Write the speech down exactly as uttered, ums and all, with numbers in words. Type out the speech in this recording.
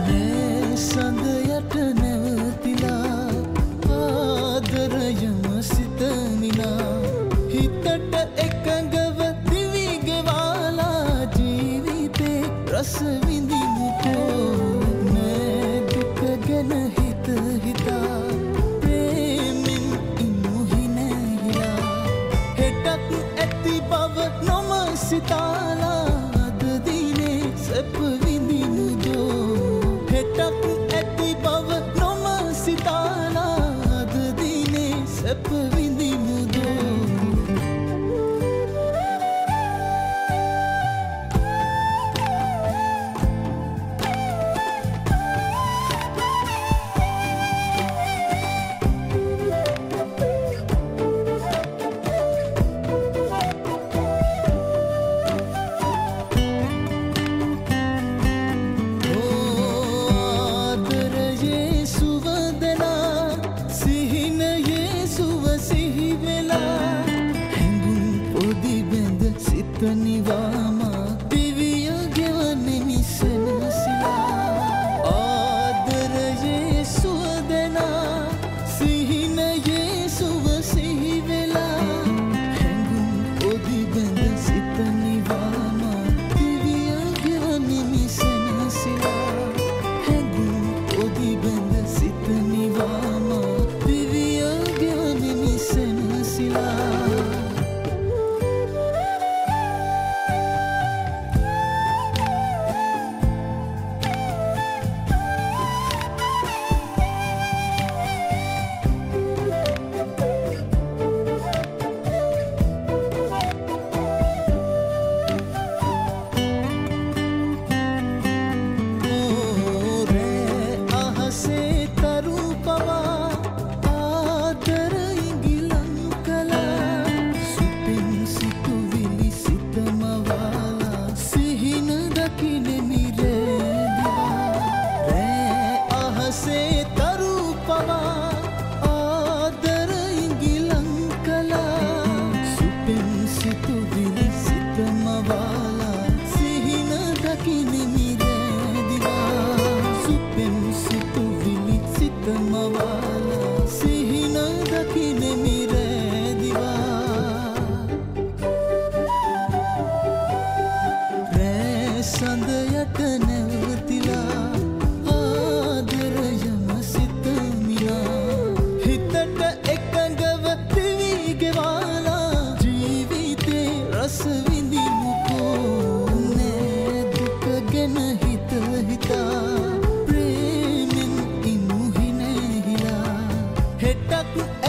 මේ සඳ යට නැවතිලා ආදරයම සිත විනා හිතට එකඟව දිවි ගෙවාලා ජීවිතේ රස විඳිමුකෝ මේ දුක ගැන හිත හිතා ප්‍රේමෙන් ඉමු හිනැහිලා හෙටත් ඇති බව නොම සිතාලා අද දිනේ සැප විඳිමුදෝ හෙටත් ඇති බව නොම සිතාලා අද දිනේ සැප විඳිමුදෝ නිවාමා දිවිය ගෙවන්නේ සෙනසිලා ආදරයේ සුවදනා සිහිනයේ සුව සිහි වෙලා හැඟුම් පොදි බැඳ සිත නිවාමා දිවිය ගෙවන්නේ සෙනසිලා හැඟුම් පොදි බැඳ සිත නිවාමා දිවිය ගෙවන්නේ සෙනසිලා සඳ යට නැවතිලා ආදරයම සිත මිනා හිතට එකඟව දිවි ගෙවාලා ජීවිතේ රස විඳිමුකෝ නෑ දුක ගැන හිත හිතා ප්‍රේමෙන් ඉමු හිනැහිලා හෙටත්